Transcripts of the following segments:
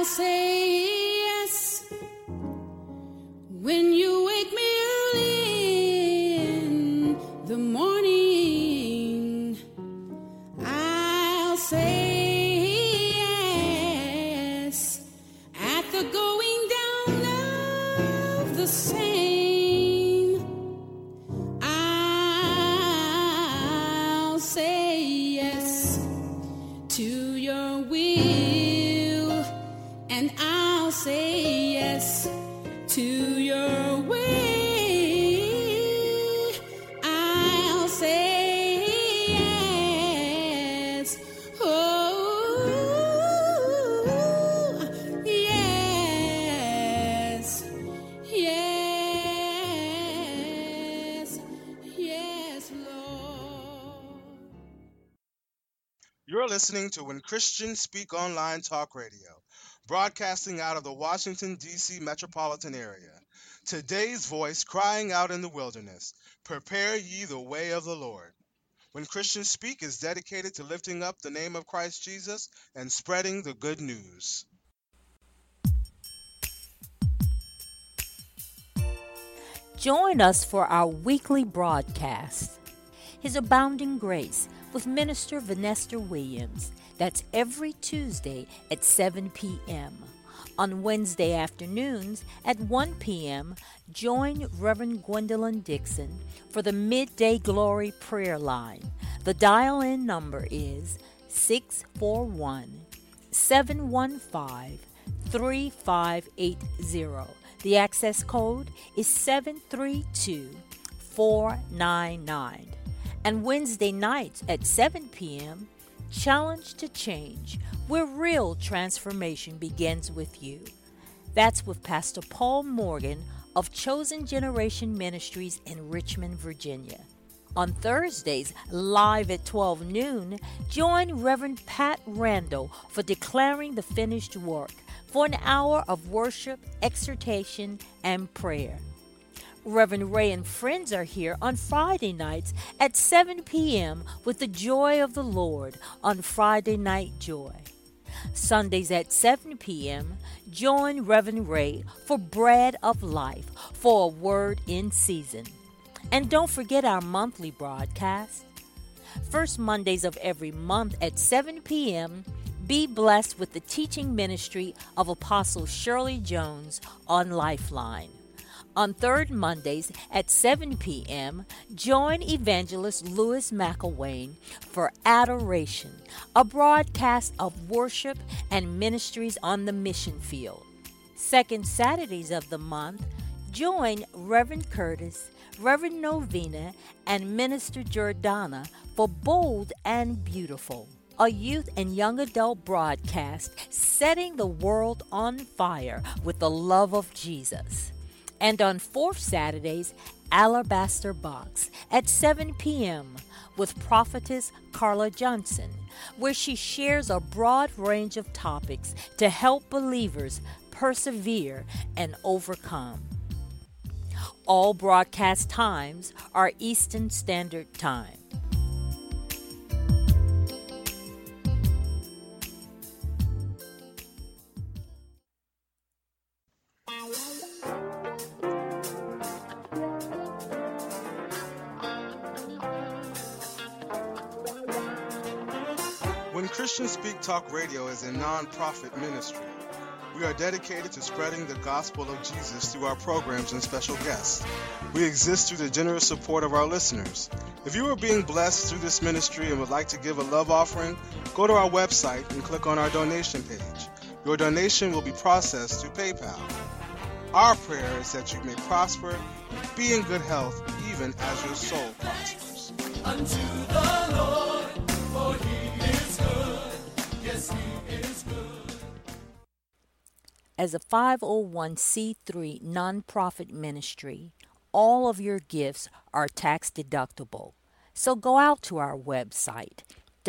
say yes when you wake me early in the morning. I'll say yes at the going down of the same. I'll say yes to your will, and I'll say yes to your way. I'll say yes. Oh, yes. Yes. Yes, Lord. You're listening to When Christians Speak Online Talk Radio, broadcasting out of the Washington, D.C. metropolitan area. Today's voice crying out in the wilderness, prepare ye the way of the Lord. When Christians Speak is dedicated to lifting up the name of Christ Jesus and spreading the good news. Join us for our weekly broadcast, His Abounding Grace, with Minister Vanessa Williams. That's every Tuesday at 7 p.m. On Wednesday afternoons at 1 p.m., join Reverend Gwendolyn Dixon for the Midday Glory Prayer Line. The dial-in number is 641-715-3580. The access code is 732499. And Wednesday nights at 7 p.m., Challenge to Change, where real transformation begins with you. That's with Pastor Paul Morgan of Chosen Generation Ministries in Richmond, Virginia. On Thursdays, live at 12 noon, join Reverend Pat Randall for Declaring the Finished Work for an hour of worship, exhortation, and prayer. Reverend Ray and friends are here on Friday nights at 7 p.m. with the Joy of the Lord on Friday Night Joy. Sundays at 7 p.m., join Reverend Ray for Bread of Life for a word in season. And don't forget our monthly broadcast. First Mondays of every month at 7 p.m., be blessed with the teaching ministry of Apostle Shirley Jones on Lifeline. On third Mondays at 7 p.m., join Evangelist Louis McElwain for Adoration, a broadcast of worship and ministries on the mission field. Second Saturdays of the month, join Reverend Curtis, Reverend Novena, and Minister Jordana for Bold and Beautiful, a youth and young adult broadcast setting the world on fire with the love of Jesus. And on fourth Saturdays, Alabaster Box at 7 p.m. with Prophetess Carla Johnson, where she shares a broad range of topics to help believers persevere and overcome. All broadcast times are Eastern Standard Time. When Christians Speak Talk Radio is a non-profit ministry. We are dedicated to spreading the gospel of Jesus through our programs and special guests. We exist through the generous support of our listeners. If you are being blessed through this ministry and would like to give a love offering, go to our website and click on our donation page. Your donation will be processed through PayPal. Our prayer is that you may prosper, be in good health, even as your soul prospers. Unto the Lord, for he is good. Yes, he is good. As a 501c3 nonprofit ministry, all of your gifts are tax deductible. So go out to our website,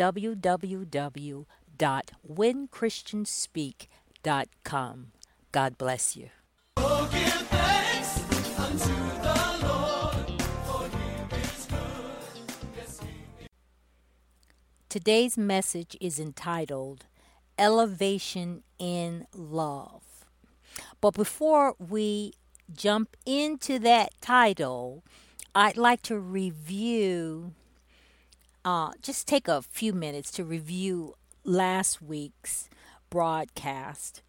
www.whenchristianspeak.com. God bless you. Oh, give thanks unto the Lord, for he is good. Yes, he is. Today's message is entitled, Elevation in Love. But before we jump into that title, I'd like to just take a few minutes to review last week's broadcast.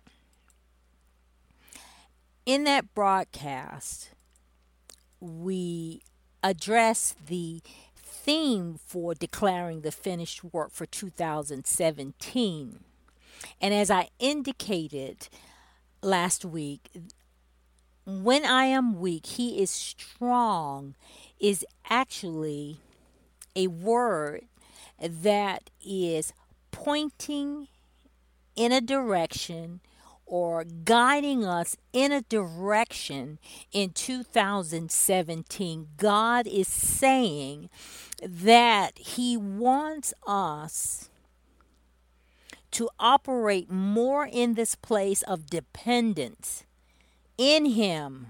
In that broadcast, we addressed the theme for declaring the finished work for 2017. And as I indicated last week, when I am weak, he is strong is actually a word that is pointing in a direction or guiding us in a direction in 2017. God is saying that he wants us to operate more in this place of dependence in him,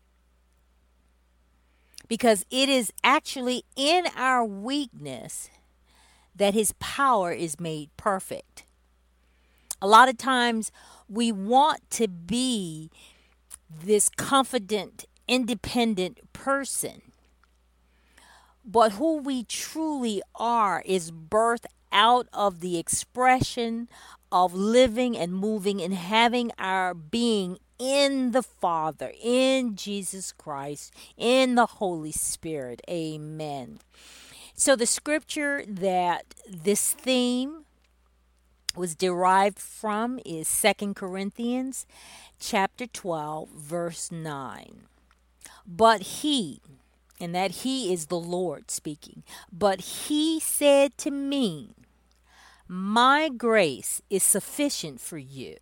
because it is actually in our weakness that his power is made perfect. A lot of times we want to be this confident, independent person, but who we truly are is birthed out of the expression of living and moving and having our being in the Father, in Jesus Christ, in the Holy Spirit. Amen. So the scripture that this theme was derived from is 2 Corinthians chapter 12, verse 9. But he, and that he is the Lord speaking, but he said to me, my grace is sufficient for you,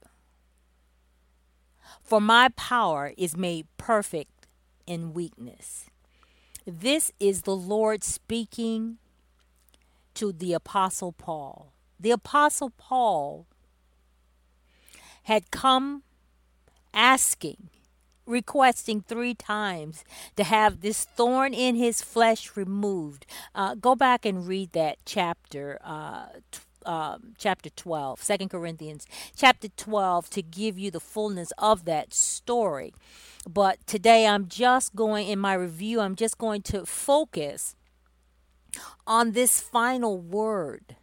for my power is made perfect in weakness. This is the Lord speaking to the Apostle Paul. The Apostle Paul had come asking, requesting 3 times to have this thorn in his flesh removed. Go back and read that chapter 12, 2 Corinthians chapter 12, to give you the fullness of that story. But today I'm just going to focus on this final word.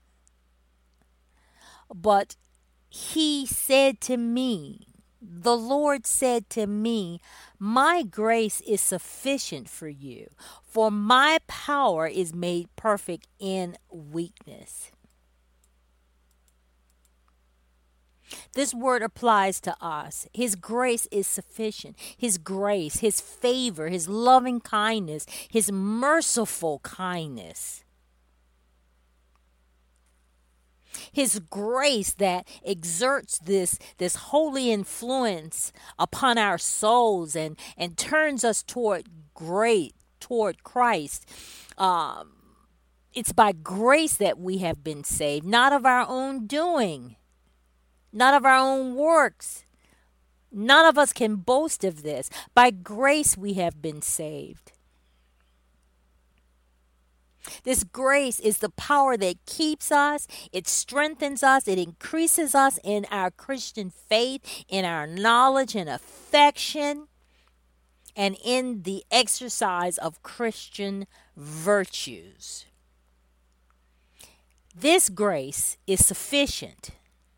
But he said to me, the Lord said to me, my grace is sufficient for you, for my power is made perfect in weakness. This word applies to us. His grace is sufficient. His grace, his favor, his loving kindness, his merciful kindness. His grace that exerts this holy influence upon our souls and turns us toward Christ. It's by grace that we have been saved, not of our own doing, not of our own works. None of us can boast of this. By grace we have been saved. This grace is the power that keeps us, it strengthens us, it increases us in our Christian faith, in our knowledge and affection, and in the exercise of Christian virtues. This grace is sufficient.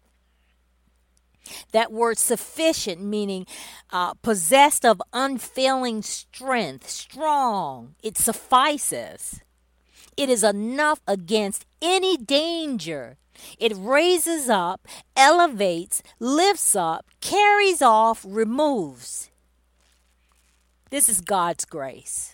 That word sufficient meaning possessed of unfailing strength, strong. It suffices. It is enough against any danger. It raises up, elevates, lifts up, carries off, removes. This is God's grace.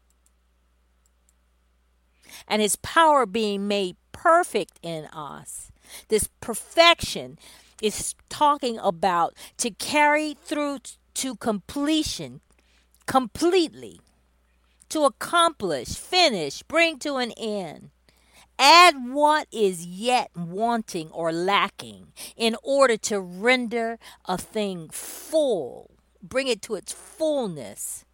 And his power being made perfect in us. This perfection is talking about to carry through to completion, completely. To accomplish, finish, bring to an end. Add what is yet wanting or lacking in order to render a thing full. Bring it to its fullness.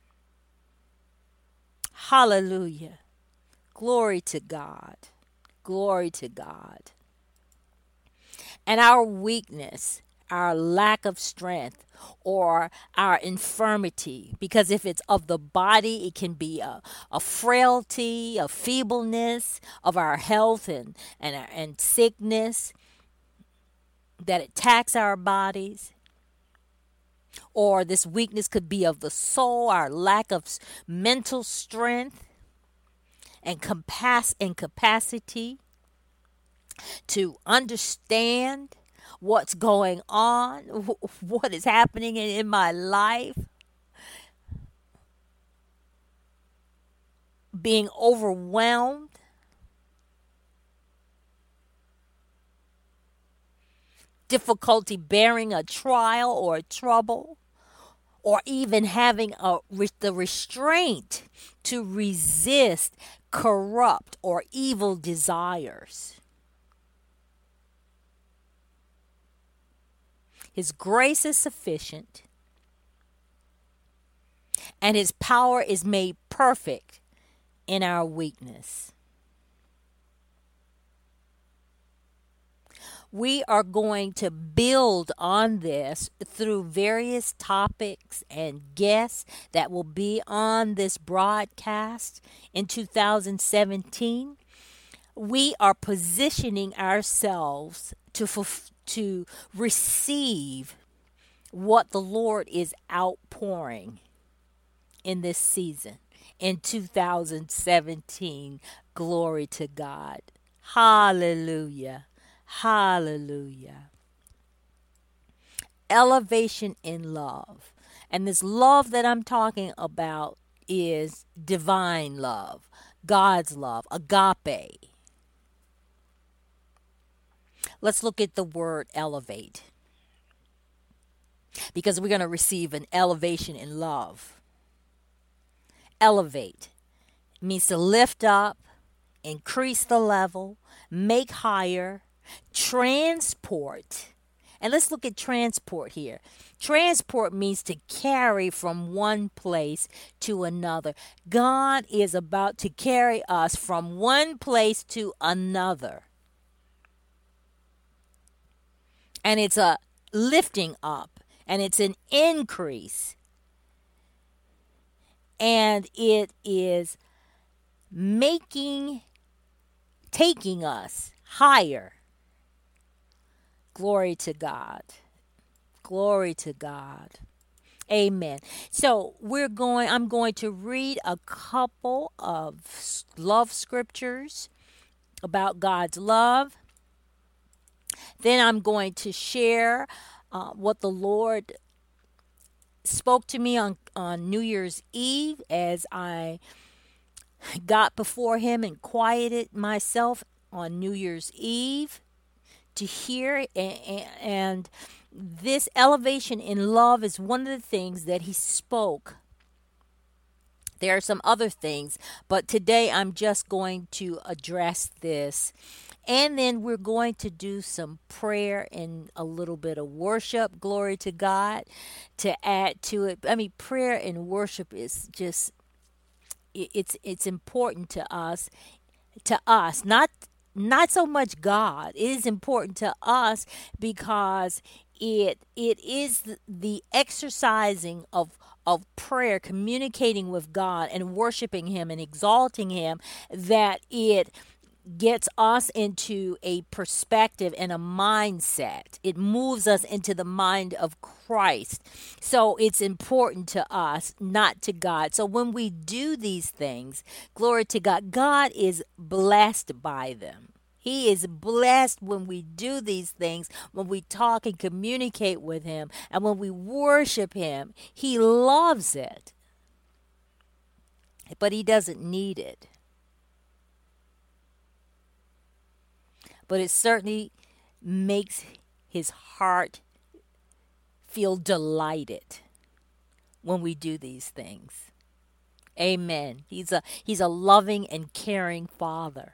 Hallelujah. Glory to God. Glory to God. And our weakness, our lack of strength, or our infirmity, because if it's of the body, it can be a frailty, a feebleness of our health and sickness that attacks our bodies. Or this weakness could be of the soul, our lack of mental strength and capacity to understand what's going on, what is happening in my life, being overwhelmed, difficulty bearing a trial or a trouble, or even having the restraint to resist corrupt or evil desires. His grace is sufficient, and His power is made perfect in our weakness. We are going to build on this through various topics and guests that will be on this broadcast in 2017. We are positioning ourselves to receive what the Lord is outpouring in this season in 2017. Glory to God. Hallelujah. Hallelujah. Elevation in love. And this love that I'm talking about is divine love, God's love, agape. Let's look at the word elevate, because we're going to receive an elevation in love. Elevate means to lift up, increase the level, make higher, transport. And let's look at transport here. Transport means to carry from one place to another. God is about to carry us from one place to another. And it's a lifting up, and it's an increase. And it is taking us higher. Glory to God. Glory to God. Amen. So I'm going to read a couple of love scriptures about God's love. Then I'm going to share what the Lord spoke to me on New Year's Eve as I got before Him and quieted myself on New Year's Eve to hear. And this elevation in love is one of the things that He spoke. There are some other things, but today I'm just going to address this. And then we're going to do some prayer and a little bit of worship, glory to God, to add to it. I mean, prayer and worship is just, it's important to us, not so much God. It is important to us because it is the exercising of prayer, communicating with God and worshiping Him and exalting Him, that it gets us into a perspective and a mindset. It moves us into the mind of Christ. So it's important to us, not to God. So when we do these things, glory to God, God is blessed by them. He is blessed when we do these things, when we talk and communicate with Him, and when we worship Him. He loves it, but He doesn't need it. But it certainly makes His heart feel delighted when we do these things. Amen. He's a loving and caring Father.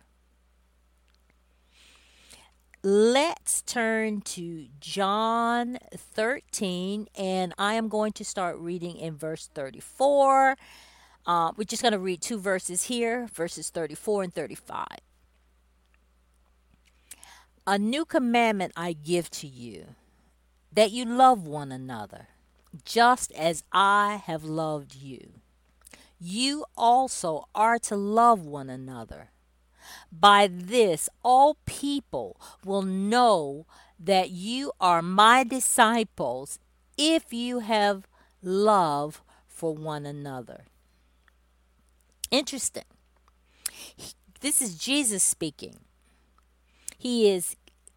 Let's turn to John 13, and I am going to start reading in verse 34. We're just going to read two verses here, verses 34 and 35. A new commandment I give to you, that you love one another, just as I have loved you. You also are to love one another. By this, all people will know that you are my disciples if you have love for one another. Interesting. This is Jesus speaking. He is,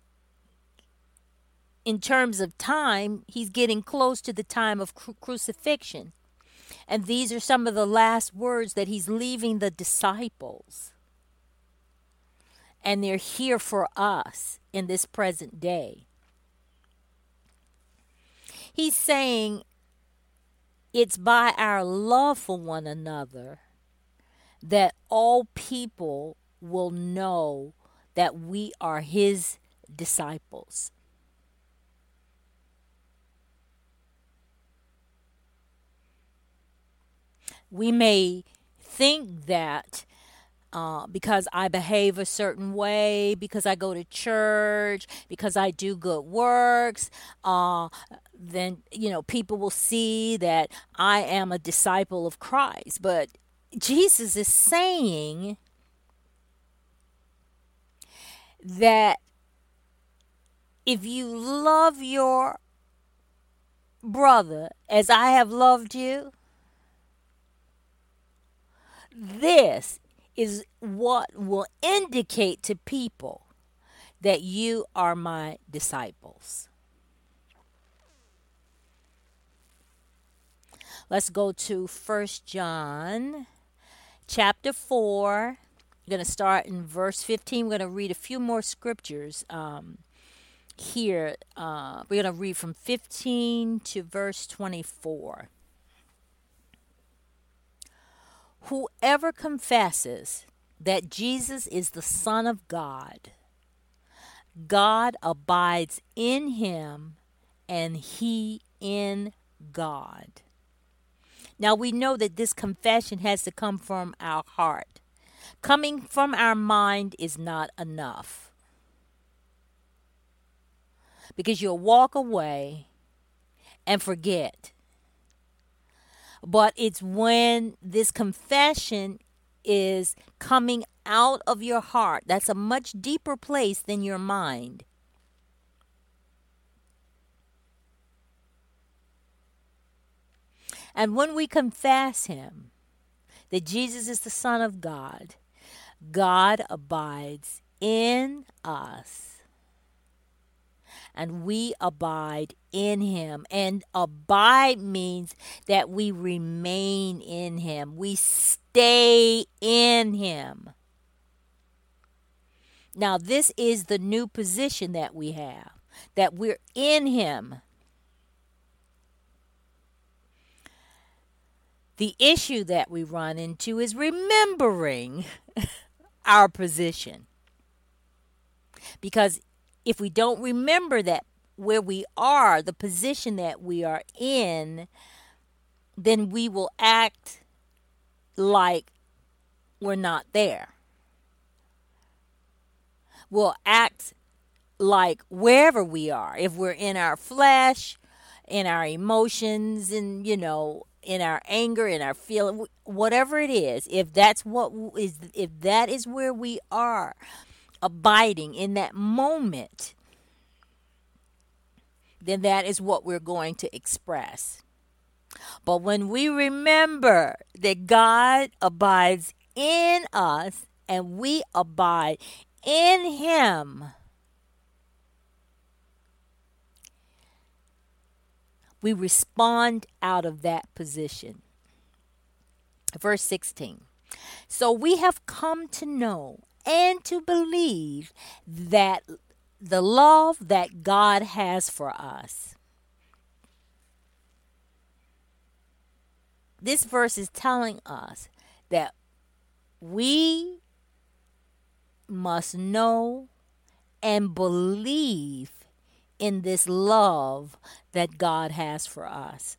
in terms of time, he's getting close to the time of crucifixion. And these are some of the last words that he's leaving the disciples. And they're here for us in this present day. He's saying it's by our love for one another that all people will know that we are his disciples. We may think that because I behave a certain way, because I go to church, because I do good works, then, people will see that I am a disciple of Christ. But Jesus is saying that if you love your brother as I have loved you, this is what will indicate to people that you are my disciples. Let's go to 1 John chapter 4. I'm going to start in verse 15. We're going to read a few more scriptures here. We're going to read from 15 to verse 24. Whoever confesses that Jesus is the Son of God, God abides in him and he in God. Now we know that this confession has to come from our heart. Coming from our mind is not enough. Because you'll walk away and forget. But it's when this confession is coming out of your heart. That's a much deeper place than your mind. And when we confess him, that Jesus is the Son of God, God abides in us. And we abide in him. And abide means that we remain in him. We stay in him. Now, this is the new position that we have, that we're in him. The issue that we run into is remembering our position. Because if we don't remember that where we are, the position that we are in, then we will act like we're not there. We'll act like wherever we are, if we're in our flesh, in our emotions, and in our anger, in our feeling, whatever it is, if that is where we are abiding in that moment, then that is what we're going to express. But when we remember that God abides in us and we abide in him, we respond out of that position. Verse 16. So we have come to know and to believe that the love that God has for us. This verse is telling us that we must know and believe in this love that God has for us.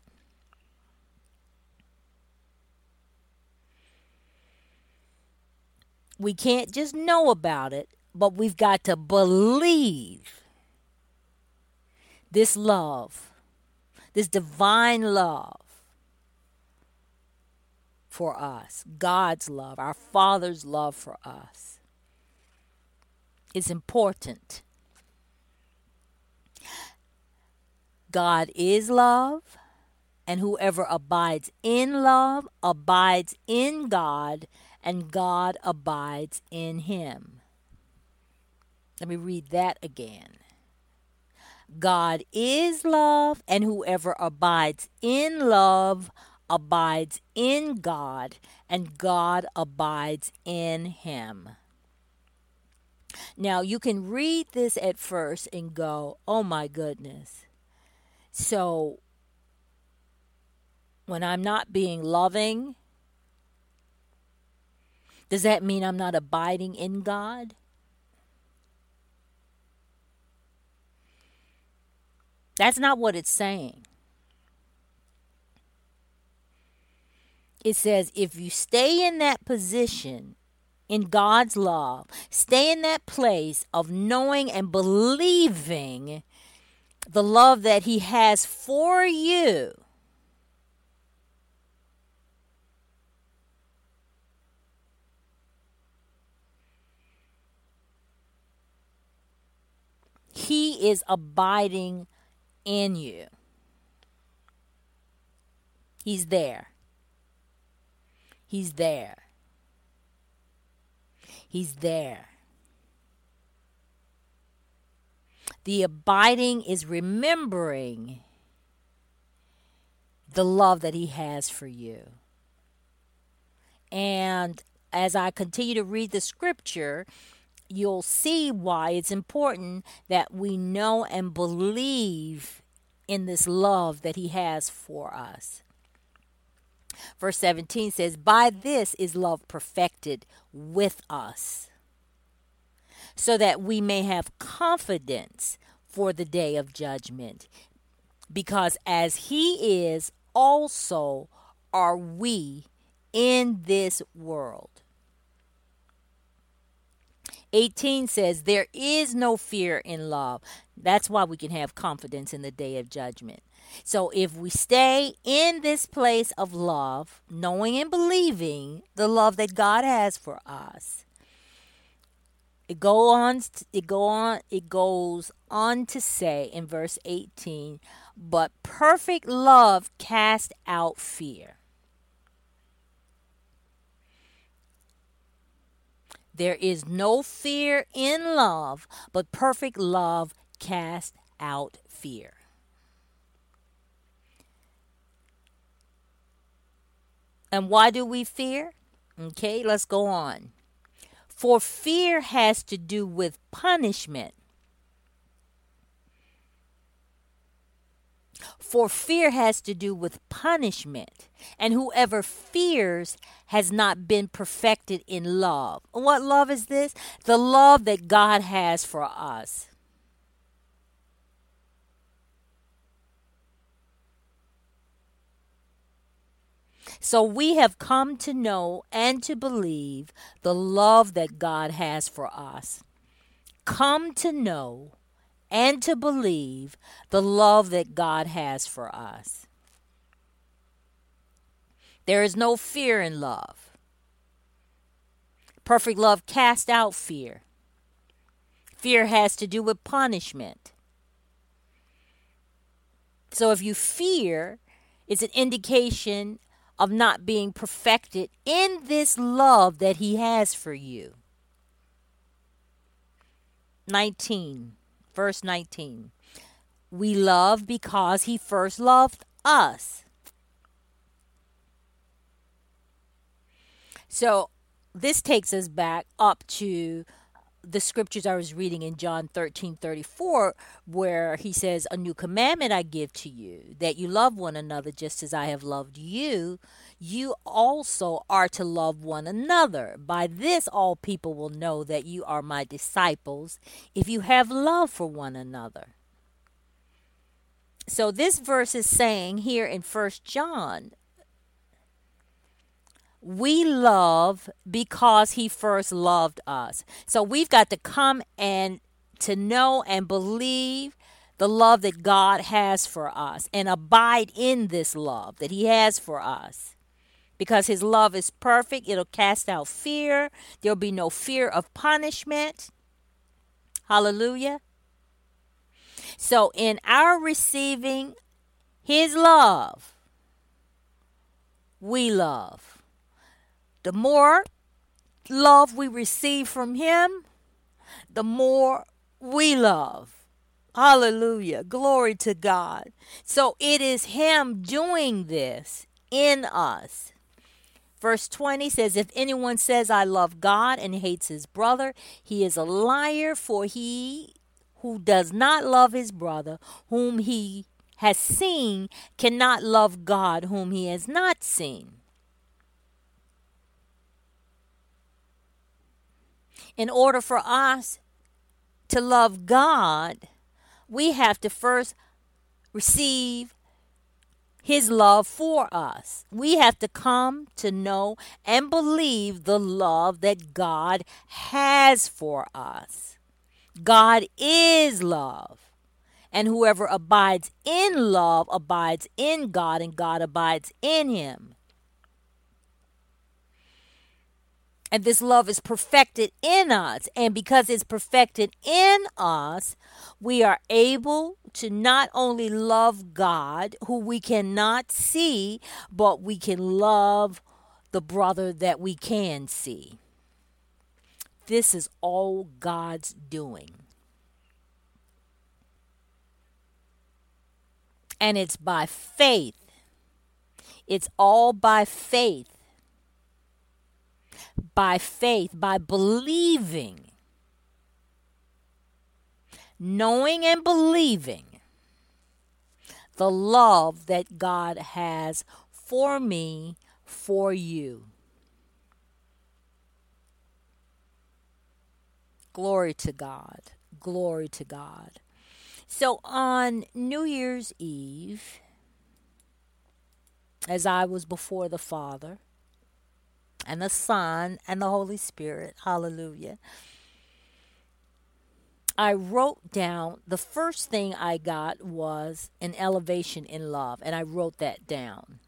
We can't just know about it, But we've got to believe this love, this divine love for us, God's love, our Father's love for us, is important. God is love, and whoever abides in love abides in God, and God abides in him. Let me read that again. God is love, and whoever abides in love abides in God, and God abides in him. Now, you can read this at first and go, oh my goodness. So, when I'm not being loving, does that mean I'm not abiding in God? That's not what it's saying. It says if you stay in that position, in God's love, stay in that place of knowing and believing the love that he has for you, he is abiding in you. He's there. He's there. He's there. The abiding is remembering the love that he has for you. And as I continue to read the scripture, you'll see why it's important that we know and believe in this love that he has for us. Verse 17 says, by this is love perfected with us, so that we may have confidence for the day of judgment. Because as he is, also are we in this world. 18 says, there is no fear in love. That's why we can have confidence in the day of judgment. So if we stay in this place of love, knowing and believing the love that God has for us, it goes on to say in verse 18, but perfect love casts out fear. There is no fear in love, but perfect love casts out fear. And why do we fear? Okay, let's go on. For fear has to do with punishment. For fear has to do with punishment. And whoever fears has not been perfected in love. What love is this? The love that God has for us. So we have come to know and to believe the love that God has for us. Come to know and to believe the love that God has for us. There is no fear in love. Perfect love casts out fear. Fear has to do with punishment. So if you fear, it's an indication of not being perfected in this love that he has for you. 19, verse 19. We love because he first loved us. So this takes us back up to the scriptures I was reading in John 13:34, where he says, a new commandment I give to you, that you love one another just as I have loved you. You also are to love one another. By this all people will know that you are my disciples, if you have love for one another. So this verse is saying here in 1 John, we love because he first loved us. So we've got to come and to know and believe the love that God has for us and abide in this love that he has for us. Because his love is perfect, it'll cast out fear. There'll be no fear of punishment. Hallelujah. So in our receiving his love, we love. The more love we receive from him, the more we love. Hallelujah. Glory to God. So it is him doing this in us. Verse 20 says, if anyone says, I love God and hates his brother, he is a liar, for he who does not love his brother, whom he has seen, cannot love God, whom he has not seen. In order for us to love God, we have to first receive his love for us. We have to come to know and believe the love that God has for us. God is love. And whoever abides in love abides in God, and God abides in him. And this love is perfected in us. And because it's perfected in us, we are able to not only love God, who we cannot see, but we can love the brother that we can see. This is all God's doing. And it's by faith. It's all by faith. By faith, by believing, knowing and believing the love that God has for me, for you. Glory to God. Glory to God. So on New Year's Eve, as I was before the Father, and the Son, and the Holy Spirit. Hallelujah. I wrote down, the first thing I got was an elevation in love, and I wrote that down.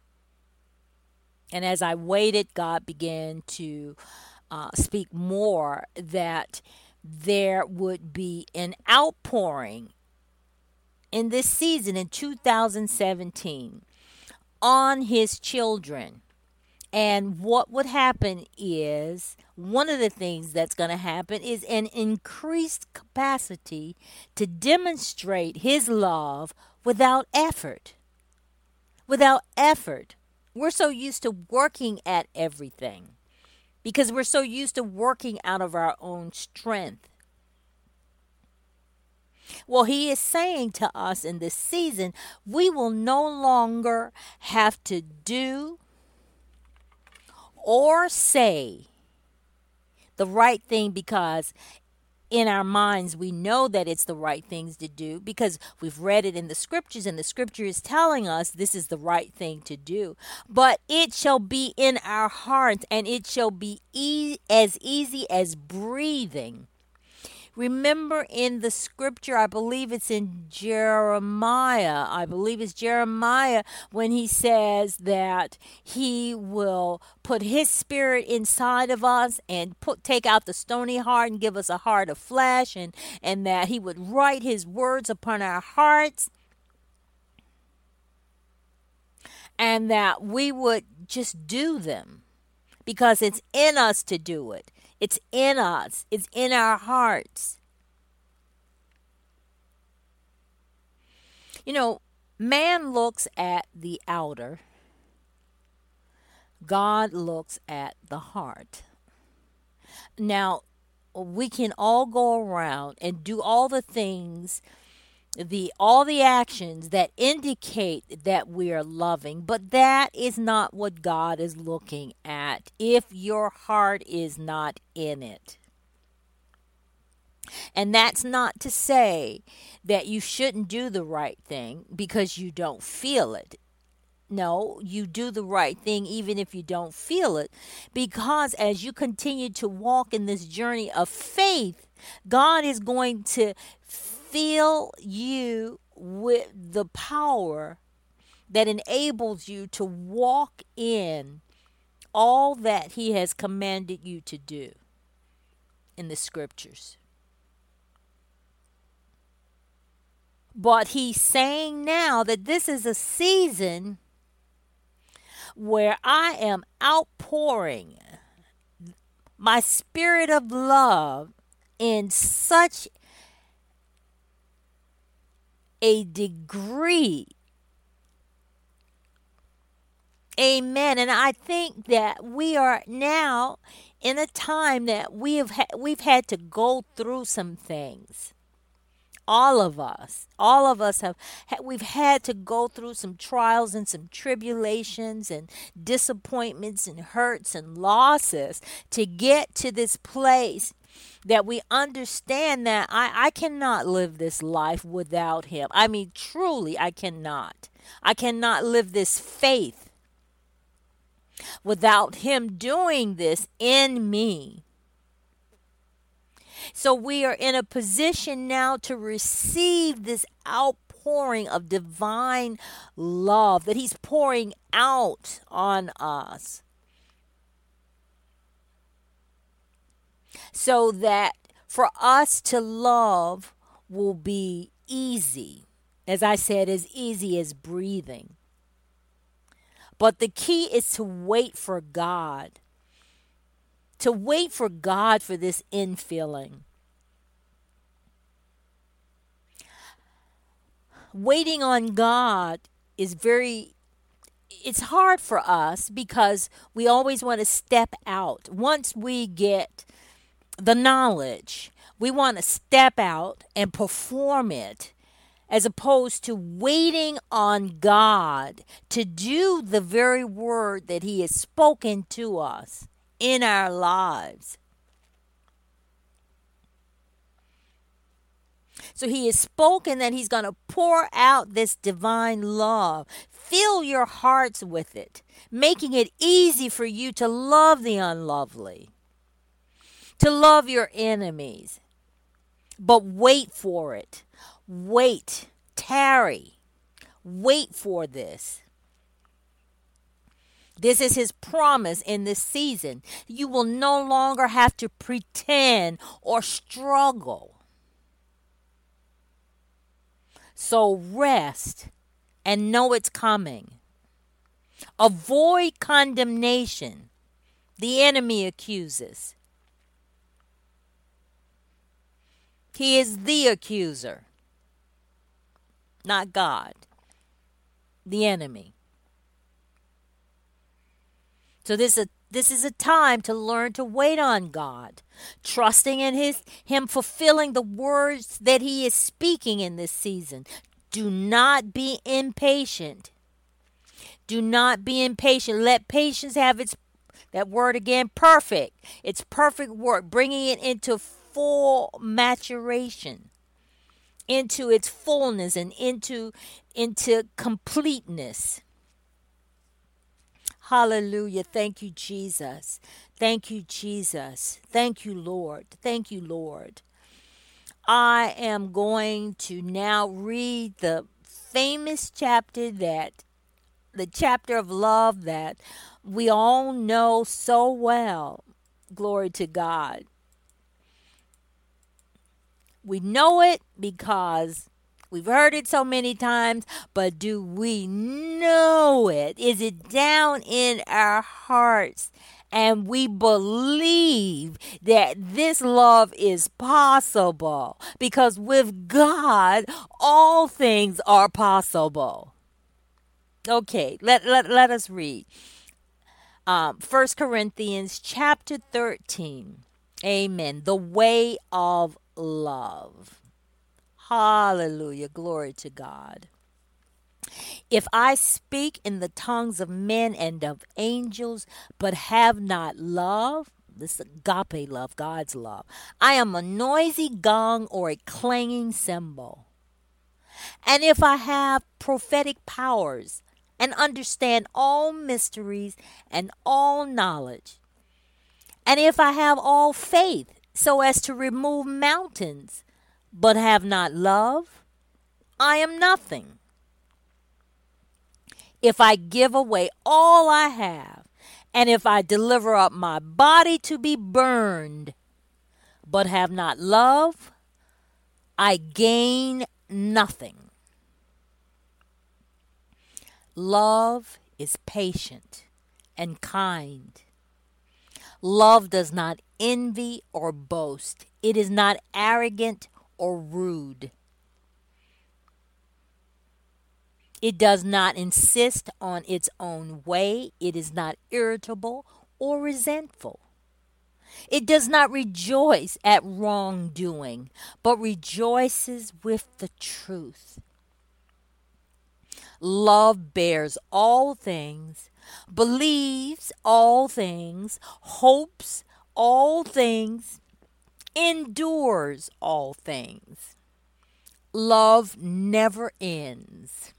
And as I waited, God began to speak more that there would be an outpouring in this season in 2017 on his children. And what would happen is, one of the things that's going to happen is an increased capacity to demonstrate his love without effort. Without effort. We're so used to working at everything because we're so used to working out of our own strength. Well, he is saying to us in this season, we will no longer have to do or say the right thing because in our minds we know that it's the right things to do because we've read it in the scriptures and the scripture is telling us this is the right thing to do. But it shall be in our hearts, and it shall be as easy as breathing. Remember in the scripture, I believe it's in Jeremiah. When he says that he will put his spirit inside of us and take out the stony heart and give us a heart of flesh, and that he would write his words upon our hearts, and that we would just do them because it's in us to do it. It's in us. It's in our hearts. You know, man looks at the outer. God looks at the heart. Now, we can all go around and do all the things, all the actions that indicate that we are loving, but that is not what God is looking at if your heart is not in it. And that's not to say that you shouldn't do the right thing because you don't feel it. No, you do the right thing even if you don't feel it. Because as you continue to walk in this journey of faith, God is going to fill you with the power that enables you to walk in all that He has commanded you to do in the scriptures. But He's saying now that this is a season where I am outpouring my spirit of love in such a degree. Amen. And I think that we are now in a time that we've had to go through some things. All of us have we've had to go through some trials and some tribulations and disappointments and hurts and losses to get to this place that we understand that I cannot live this life without Him. I mean, truly, I cannot. I cannot live this faith without Him doing this in me. So we are in a position now to receive this outpouring of divine love that He's pouring out on us. So that for us to love will be easy. As I said, as easy as breathing. But the key is to wait for God. To wait for God for this infilling. Waiting on God is it's hard for us because we always want to step out. Once we get the knowledge, we want to step out and perform it, as opposed to waiting on God to do the very word that He has spoken to us in our lives. So He has spoken that He's going to pour out this divine love. Fill your hearts with it, making it easy for you to love the unlovely, to love your enemies. But wait for it. Wait. Tarry. Wait for this. This is His promise in this season. You will no longer have to pretend or struggle. So rest and know it's coming. Avoid condemnation. The enemy accuses. He is the accuser, not God, the enemy. So this is a time to learn to wait on God, trusting in Him fulfilling the words that He is speaking in this season. Do not be impatient. Do not be impatient. Let patience have that word again, perfect. It's perfect work, bringing it into full maturation, into its fullness and into completeness. Hallelujah. Thank you, Jesus. Thank you, Jesus. Thank you, Lord. Thank you, Lord. I am going to now read the famous chapter the chapter of love that we all know so well. Glory to God. We know it because we've heard it so many times, but do we know it? Is it down in our hearts? And we believe that this love is possible because with God, all things are possible. Okay, let us read. 1 Corinthians chapter 13. Amen. The way of love. Hallelujah. Glory to God. If I speak in the tongues of men and of angels, but have not love, this is agape love, God's love, I am a noisy gong or a clanging cymbal. And if I have prophetic powers and understand all mysteries and all knowledge, and if I have all faith so as to remove mountains, but have not love, I am nothing. If I give away all I have, and if I deliver up my body to be burned, but have not love, I gain nothing. Love is patient and kind. Love does not envy or boast. It is not arrogant or rude. It does not insist on its own way. It is not irritable or resentful. It does not rejoice at wrongdoing, but rejoices with the truth. Love bears all things, believes all things, hopes all things, endures all things. Love never ends.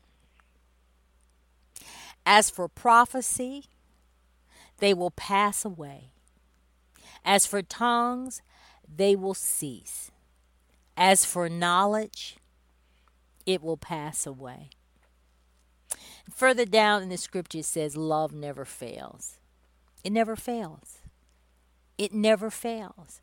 As for prophecy, they will pass away. As for tongues, they will cease. As for knowledge, it will pass away. Further down in the scripture it says love never fails. It never fails. It never fails.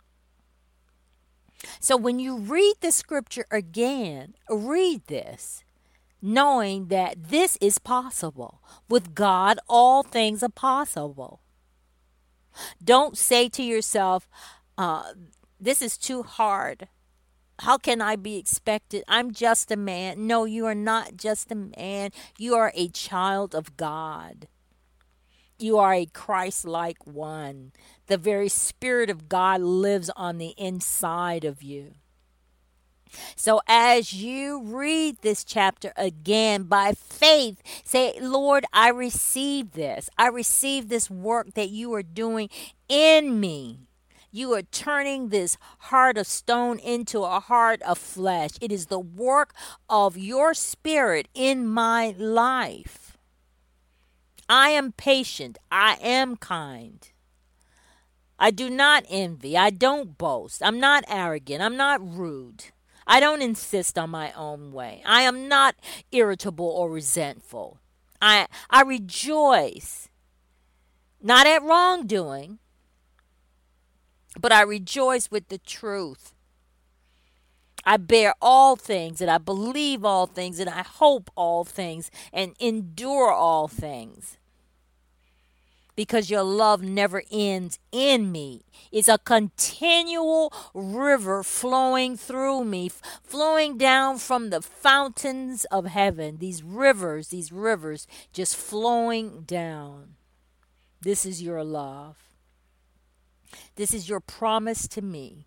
So when you read the scripture again, read this, knowing that this is possible. With God, all things are possible. Don't say to yourself, this is too hard. How can I be expected? I'm just a man. No, you are not just a man. You are a child of God. You are a Christ-like one. The very Spirit of God lives on the inside of you. So as you read this chapter again by faith, say, Lord, I receive this. I receive this work that you are doing in me. You are turning this heart of stone into a heart of flesh. It is the work of your Spirit in my life. I am patient. I am kind. I do not envy. I don't boast. I'm not arrogant. I'm not rude. I don't insist on my own way. I am not irritable or resentful. I rejoice, not at wrongdoing, but I rejoice with the truth. I bear all things, and I believe all things, and I hope all things, and endure all things. Because your love never ends in me. It's a continual river flowing through me, flowing down from the fountains of heaven. These rivers just flowing down. This is your love. This is your promise to me.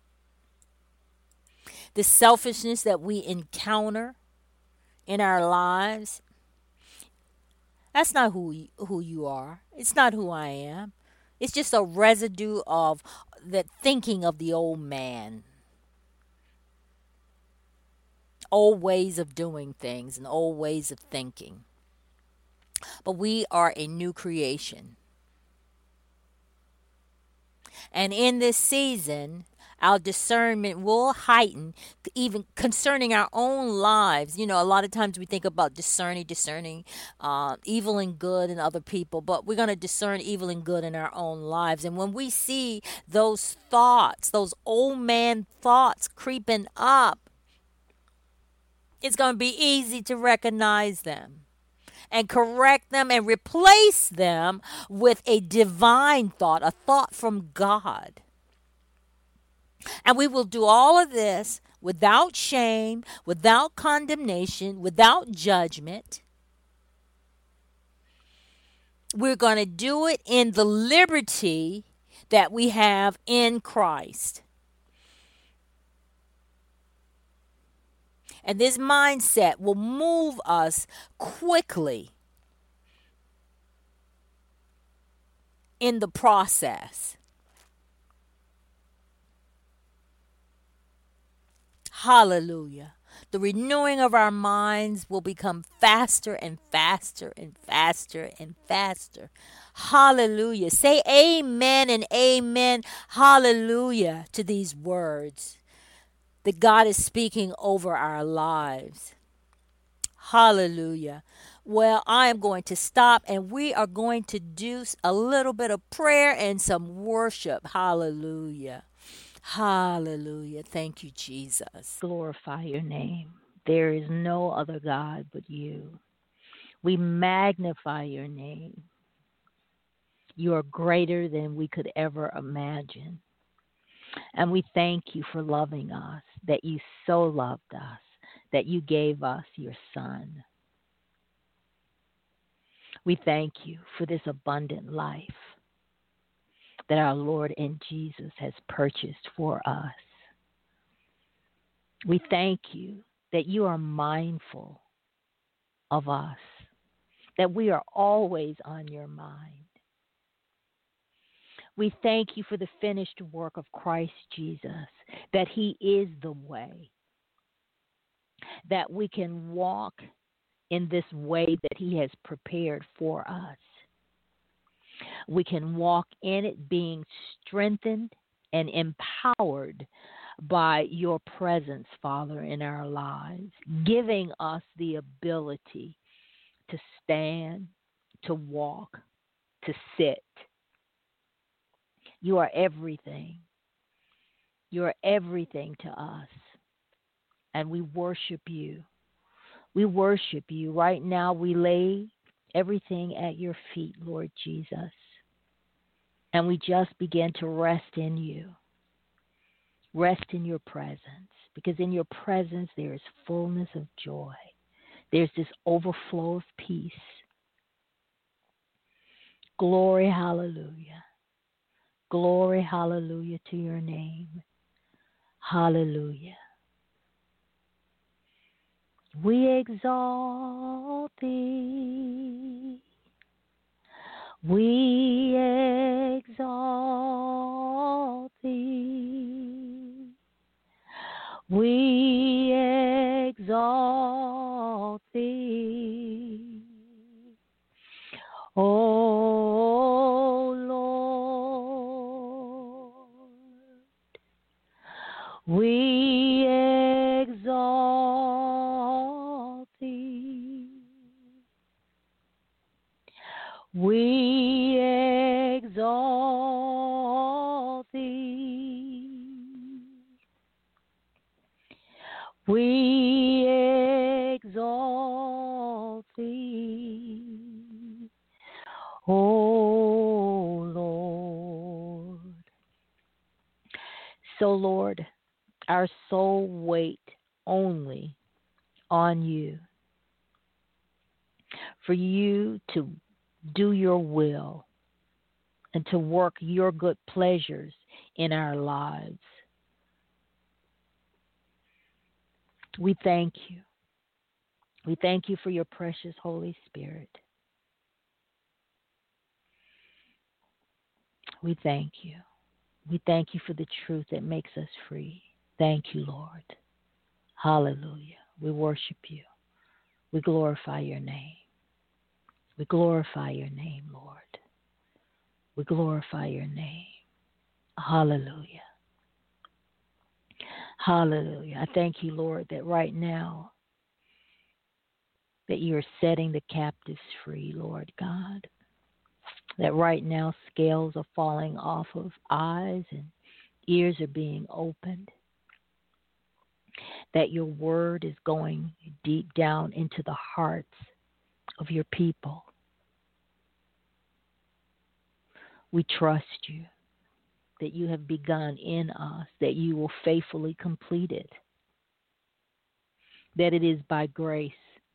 The selfishness that we encounter in our lives, that's not who you are. It's not who I am. It's just a residue of the thinking of the old man. Old ways of doing things and old ways of thinking. But we are a new creation. And in this season, our discernment will heighten even concerning our own lives. You know, a lot of times we think about discerning evil and good in other people, but we're going to discern evil and good in our own lives. And when we see those thoughts, those old man thoughts creeping up, it's going to be easy to recognize them and correct them and replace them with a divine thought, a thought from God. And we will do all of this without shame, without condemnation, without judgment. We're going to do it in the liberty that we have in Christ. And this mindset will move us quickly in the process. Hallelujah. The renewing of our minds will become faster and faster and faster and faster. Hallelujah. Say amen and amen. Hallelujah to these words that God is speaking over our lives. Hallelujah. Well, I am going to stop and we are going to do a little bit of prayer and some worship. Hallelujah. Hallelujah. Thank you, Jesus. Glorify your name. There is no other God but you. We magnify your name. You are greater than we could ever imagine. And we thank you for loving us, that you so loved us, that you gave us your Son. We thank you for this abundant life that our Lord and Jesus has purchased for us. We thank you that you are mindful of us, that we are always on your mind. We thank you for the finished work of Christ Jesus, that he is the way, that we can walk in this way that he has prepared for us. We can walk in it being strengthened and empowered by your presence, Father, in our lives, giving us the ability to stand, to walk, to sit. You are everything. You are everything to us. And we worship you. We worship you. Right now, we lay everything at your feet, Lord Jesus. And we just begin to rest in you. Rest in your presence. Because in your presence, there is fullness of joy. There's this overflow of peace. Glory, hallelujah. Glory, hallelujah to your name. Hallelujah. We exalt thee. We exalt thee. We exalt thee. O Lord, we exalt thee. We exalt thee. We exalt thee, O Lord. So, Lord, our soul wait only on you, for you to do your will and to work your good pleasures in our lives. We thank you. We thank you for your precious Holy Spirit. We thank you. We thank you for the truth that makes us free. Thank you, Lord. Hallelujah. We worship you. We glorify your name. We glorify your name, Lord. We glorify your name. Hallelujah. Hallelujah. I thank you, Lord, that right now that you're setting the captives free, Lord God. That right now scales are falling off of eyes and ears are being opened. That your word is going deep down into the hearts of your people. We trust you that you have begun in us, that you will faithfully complete it. That it is by grace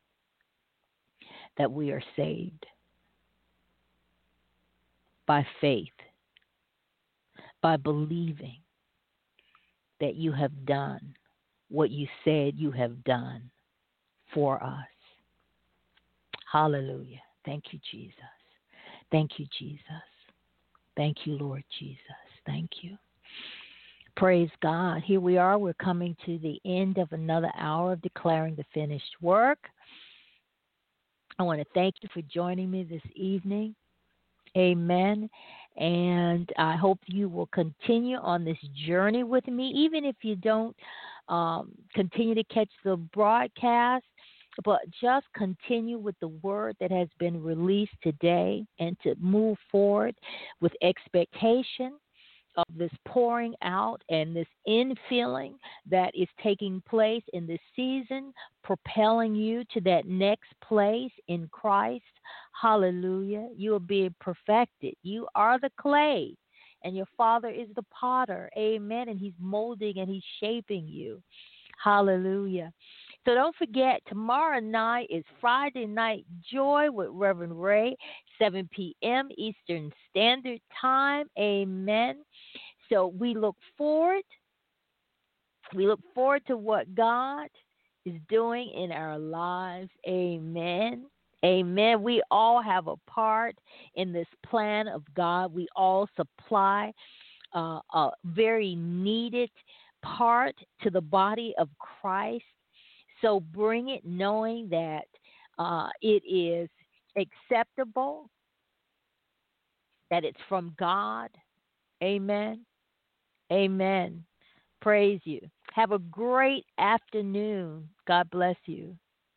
that we are saved. By faith. By believing that you have done what you said you have done for us. Hallelujah. Thank you, Jesus. Thank you, Jesus. Thank you, Lord Jesus. Thank you. Praise God. Here we are. We're coming to the end of another hour of declaring the finished work. I want to thank you for joining me this evening. Amen. And I hope you will continue on this journey with me, even if you don't continue to catch the broadcast, but just continue with the word that has been released today and to move forward with expectation of this pouring out and this infilling that is taking place in this season, propelling you to that next place in Christ. Hallelujah. You are being perfected. You are the clay, and your Father is the potter. Amen. And He's molding and He's shaping you. Hallelujah. So don't forget, tomorrow night is Friday Night Joy with Reverend Ray, 7 p.m. Eastern Standard Time. Amen. So we look forward. We look forward to what God is doing in our lives. Amen. Amen. We all have a part in this plan of God. We all supply a very needed part to the body of Christ. So bring it knowing that it is acceptable, that it's from God. Amen. Amen. Praise you. Have a great afternoon. God bless you.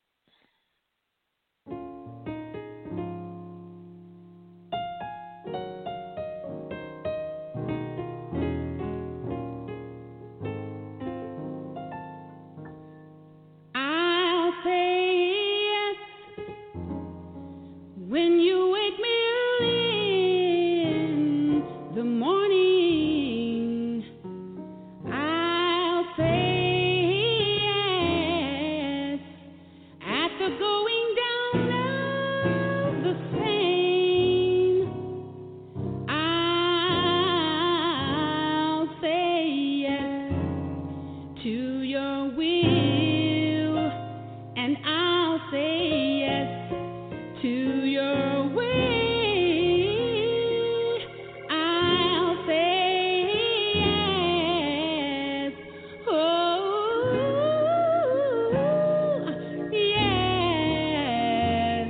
I'll say yes when you wake me early in the morning. I'll say yes at the going down of the same. I'll say yes to your will, and I'll say yes to your way. I'll say yes. Oh, yes.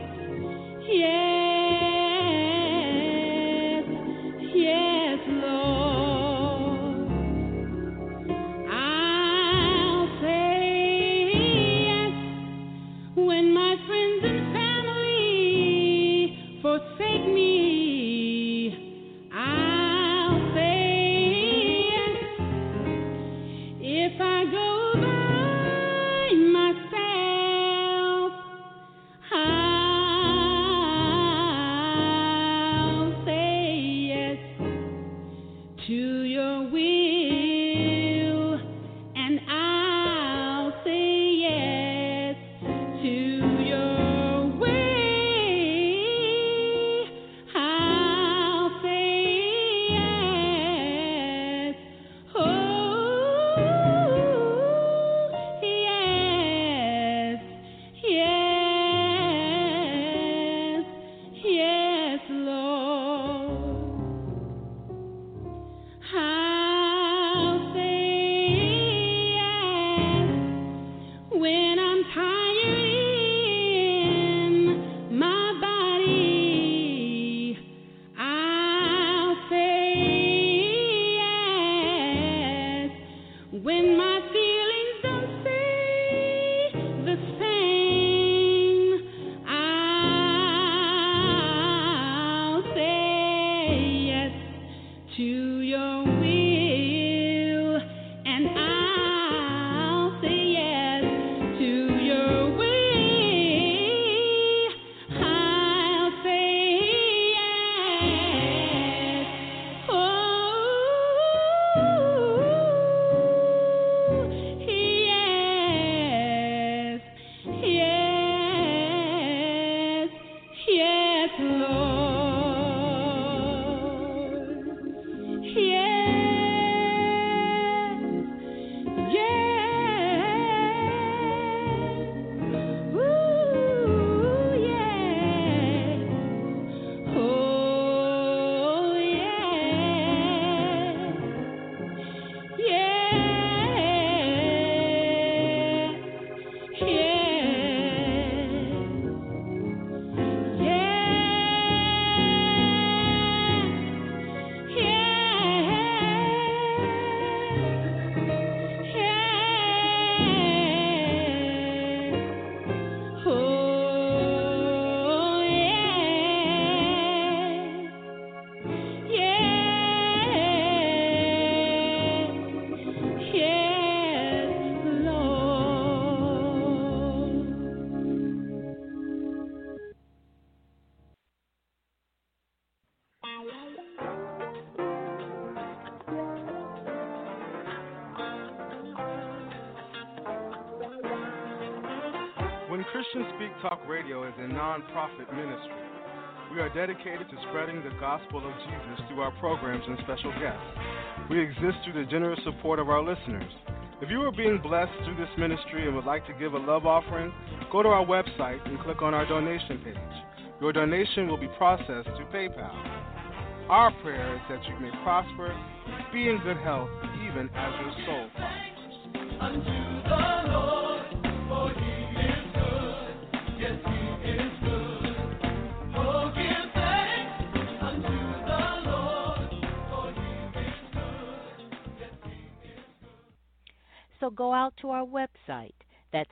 Yes. Yes, Lord. I'll say yes when my friends and family forsake me. I'll say yes if I go by myself. I'll say yes to your will, and I'll say yes to your way. I'll say yes. Oh, yes. Yes. Yes, Lord. I'll say yes when I'm tired in my body. I'll say yes when my feelings don't stay the same. I'll say yes to your will, and I'll say yes to your way. I'll say yes. Oh, yes. Yes. Yes, Lord. Yes. Christian Speak Talk Radio is a non-profit ministry. We are dedicated to spreading the gospel of Jesus through our programs and special guests. We exist through the generous support of our listeners. If you are being blessed through this ministry and would like to give a love offering, go to our website and click on our donation page. Your donation will be processed through PayPal. Our prayer is that you may prosper, be in good health, even as your soul prospers. Unto the Lord, for He is good. Yes, He is good. Oh, give thanks unto the Lord, for He is good. Yes, He is good. So go out to our website. That's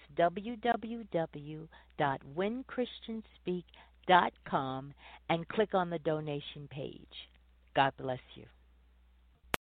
www.whenchristianspeak.com and click on the donation page. God bless you.